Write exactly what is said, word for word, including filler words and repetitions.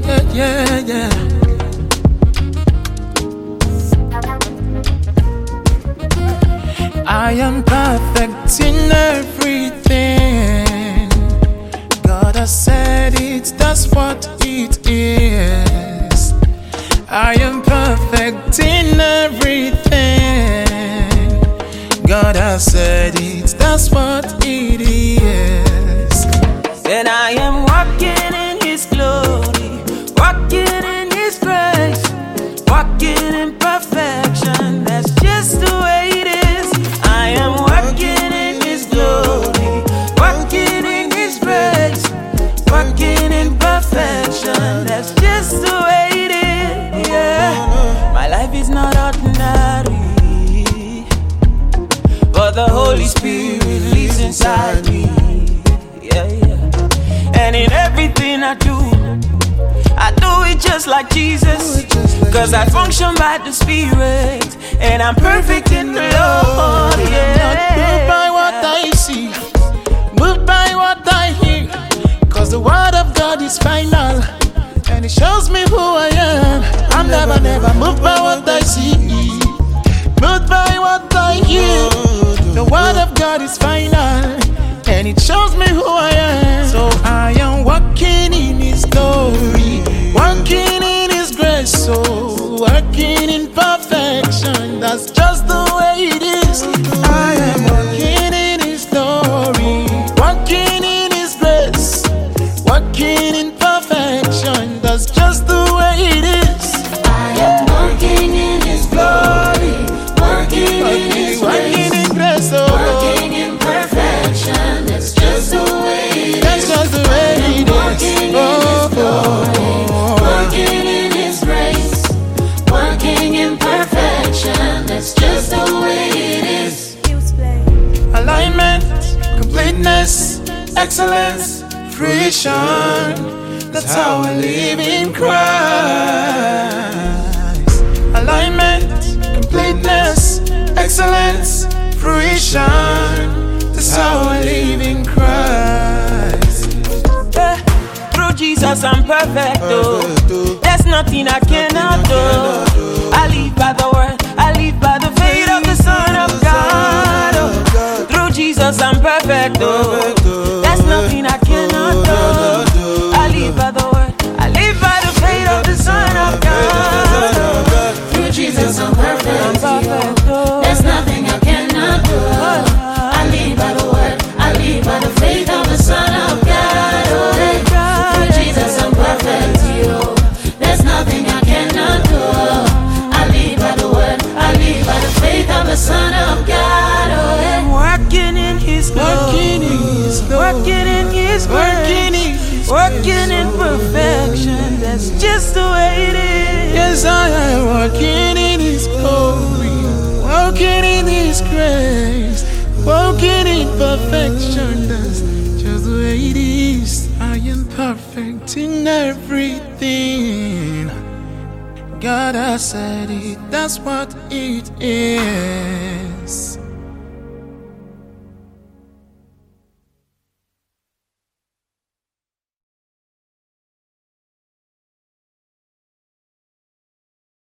yeah, yeah. I am perfect in everything. God has said it, that's what it is. I am perfect in everything. God has said it, that's what it is. And I am walking in His glory, walking in His grace, walking in perfection. That's just the way it is. I am walking in His glory, walking in His grace, walking in perfection. That's just the way it is. Yeah, my life is not ordinary, but the Holy Spirit lives inside me. Yeah, yeah. And in everything I do, I do it just like Jesus, cause I function by the Spirit, and I'm perfect in the Lord. Yeah. Not moved by what I see, moved by what I hear, cause the word of God is final, and it shows me who I am. I'm never, never moved by what I see, moved by what I hear. The word of God is final, and it shows me who I am. So I am walking in His glory, walking in His grace, so walking in perfection. That's just the way it is. I am walking in His glory, walking in His grace, walking in perfection. That's just the way it is. I am walking in His glory, working in His grace, working in perfection. That's just the way it is. That's just the way it is. Working in His glory, working in His grace, working in perfection. That's just the way it is. Alignment, completeness, excellence, fruition. That's how I live in Christ. Alignment, completeness, excellence, fruition. That's how I live in Christ. Yeah. Through Jesus I'm perfect, oh. There's nothing I cannot do. I live by the word, I live by the faith of the Son of God, oh. Through Jesus I'm perfect, oh. There's nothing I cannot do. I live by the word, I live by the faith of the Son of God, oh. Through Jesus I'm perfect. I'm perfect, oh. There's nothing I cannot do. I live by the word, I live by the faith of the Son of God. Oh, hey. Through Jesus I'm perfect. You, there's nothing I cannot do. I live by the word, I live by the faith of the Son of God. Oh, hey. I'm working in His Working in His glory, glory, working in His working in grace, His working in perfection. That's just the way it is. yes, I am walking in His glory, walking in His grace, walking in perfection. That's just the way it is. I am perfect in everything. God has said it, that's what it is.